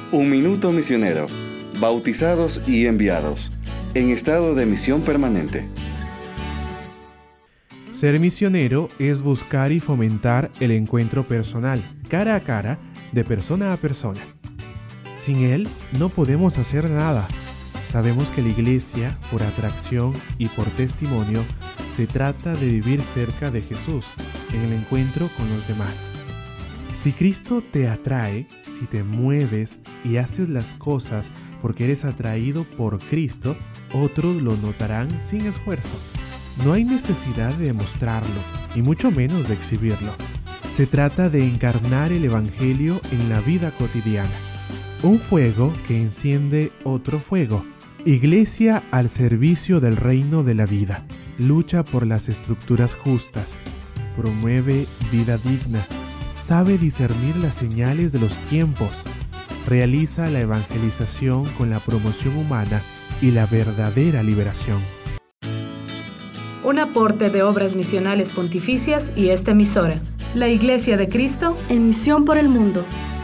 Un minuto misionero. Bautizados y enviados. En estado de misión permanente. Ser misionero es buscar y fomentar el encuentro personal, cara a cara, de persona a persona. Sin él no podemos hacer nada. Sabemos que la iglesia, por atracción y por testimonio, se trata de vivir cerca de Jesús, en el encuentro con los demás. Si Cristo te atrae, si te mueves y haces las cosas porque eres atraído por Cristo, otros lo notarán sin esfuerzo. No hay necesidad de demostrarlo, y mucho menos de exhibirlo. Se trata de encarnar el Evangelio en la vida cotidiana. Un fuego que enciende otro fuego. Iglesia al servicio del reino de la vida. Lucha por las estructuras justas. Promueve vida digna. Sabe discernir las señales de los tiempos. Realiza la evangelización con la promoción humana y la verdadera liberación. Un aporte de Obras Misionales Pontificias y esta emisora. La Iglesia de Cristo en misión por el mundo.